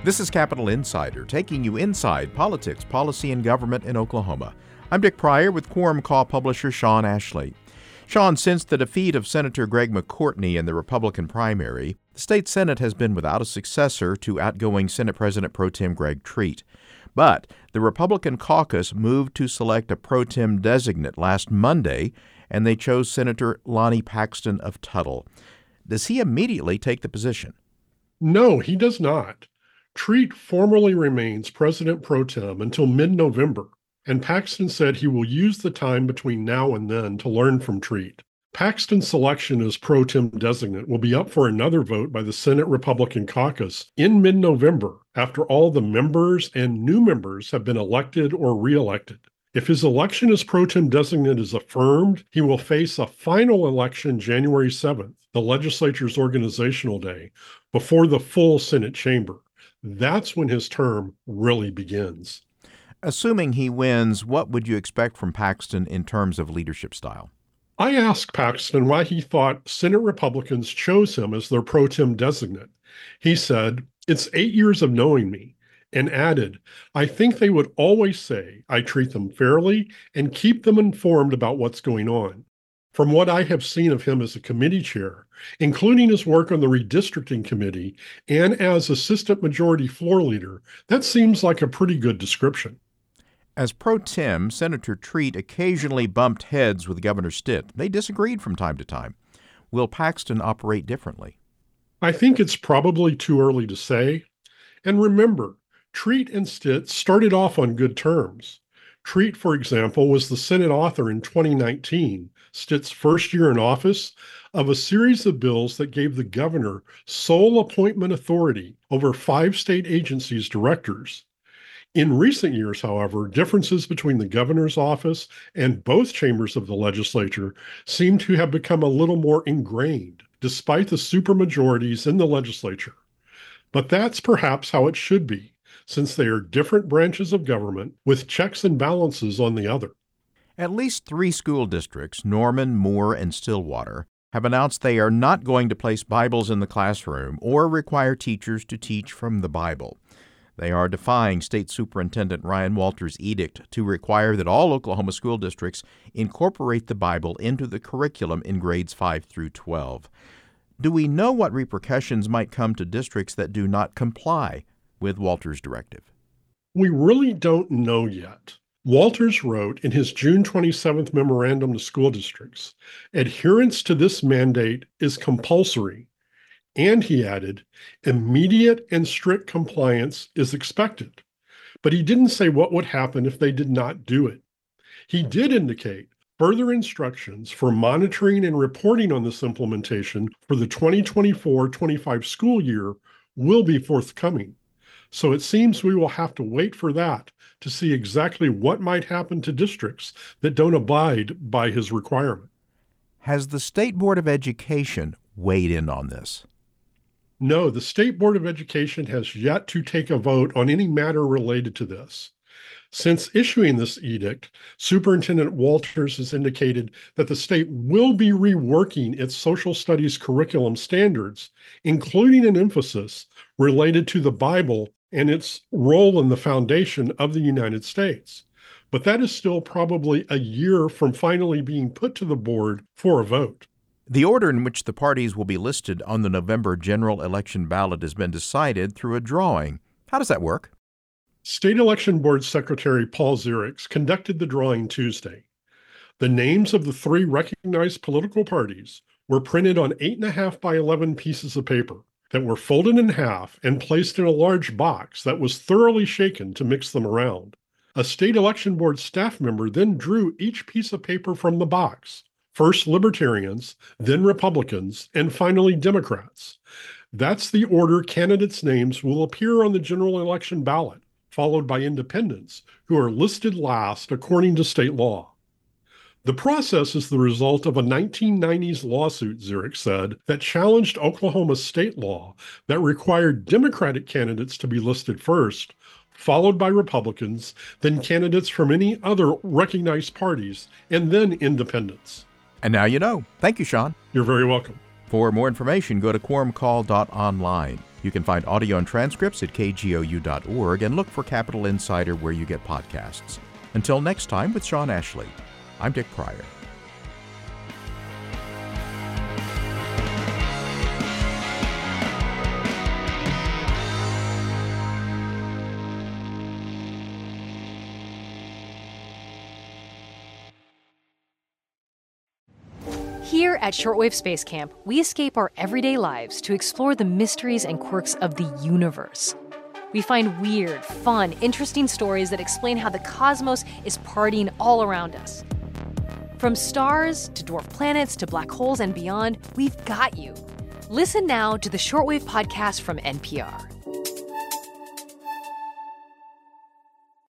This is Capitol Insider, taking you inside politics, policy, and government in Oklahoma. I'm Dick Pryor with Quorum Call publisher Sean Ashley. Sean, since the defeat of Senator Greg McCourtney in the Republican primary, the state Senate has been without a successor to outgoing Senate President Pro Tem Greg Treat. But the Republican caucus moved to select a Pro Tem designate last Monday, and they chose Senator Lonnie Paxton of Tuttle. Does he immediately take the position? No, he does not. Treat formally remains President Pro Tem until mid-November, and Paxton said he will use the time between now and then to learn from Treat. Paxton's selection as Pro Tem designate will be up for another vote by the Senate Republican caucus in mid-November after all the members and new members have been elected or re-elected. If his election as Pro Tem designate is affirmed, he will face a final election January 7th, the legislature's organizational day, before the full Senate chamber. That's when his term really begins. Assuming he wins, what would you expect from Paxton in terms of leadership style? I asked Paxton why he thought Senate Republicans chose him as their Pro Tem designate. He said, "It's 8 years of knowing me," and added, "I think they would always say I treat them fairly and keep them informed about what's going on. From what I have seen of him as a committee chair, including his work on the redistricting committee and as assistant majority floor leader, that seems like a pretty good description." As Pro Tem, Senator Treat occasionally bumped heads with Governor Stitt. They disagreed from time to time. Will Paxton operate differently? I think it's probably too early to say. And remember, Treat and Stitt started off on good terms. Treat, for example, was the Senate author in 2019, Stitt's first year in office, of a series of bills that gave the governor sole appointment authority over 5 state agencies' directors. In recent years, however, differences between the governor's office and both chambers of the legislature seem to have become a little more ingrained, despite the supermajorities in the legislature. But that's perhaps how it should be, since they are different branches of government with checks and balances on the other. At least 3 school districts, Norman, Moore, and Stillwater, have announced they are not going to place Bibles in the classroom or require teachers to teach from the Bible. They are defying State Superintendent Ryan Walters' edict to require that all Oklahoma school districts incorporate the Bible into the curriculum in grades 5 through 12. Do we know what repercussions might come to districts that do not comply with Walters' directive? We really don't know yet. Walters wrote in his June 27th memorandum to school districts, "Adherence to this mandate is compulsory." And he added, "Immediate and strict compliance is expected." But he didn't say what would happen if they did not do it. He did indicate further instructions for monitoring and reporting on this implementation for the 2024-25 school year will be forthcoming. So it seems we will have to wait for that to see exactly what might happen to districts that don't abide by his requirement. Has the State Board of Education weighed in on this? No, the State Board of Education has yet to take a vote on any matter related to this. Since issuing this edict, Superintendent Walters has indicated that the state will be reworking its social studies curriculum standards, including an emphasis related to the Bible and its role in the foundation of the United States. But that is still probably a year from finally being put to the board for a vote. The order in which the parties will be listed on the November general election ballot has been decided through a drawing. How does that work? State Election Board Secretary Paul Zirix conducted the drawing Tuesday. The names of the 3 recognized political parties were printed on 8.5 by 11 pieces of paper that were folded in half and placed in a large box that was thoroughly shaken to mix them around. A State Election Board staff member then drew each piece of paper from the box. First Libertarians, then Republicans, and finally Democrats. That's the order candidates' names will appear on the general election ballot, followed by independents, who are listed last according to state law. The process is the result of a 1990s lawsuit, Zirix said, that challenged Oklahoma's state law that required Democratic candidates to be listed first, followed by Republicans, then candidates from any other recognized parties, and then independents. And now you know. Thank you, Sean. You're very welcome. For more information, go to quorumcall.online. You can find audio and transcripts at kgou.org and look for Capital Insider where you get podcasts. Until next time with Sean Ashley, I'm Dick Pryor. Here at Shortwave Space Camp, we escape our everyday lives to explore the mysteries and quirks of the universe. We find weird, fun, interesting stories that explain how the cosmos is partying all around us. From stars to dwarf planets to black holes and beyond, we've got you. Listen now to the Shortwave podcast from NPR.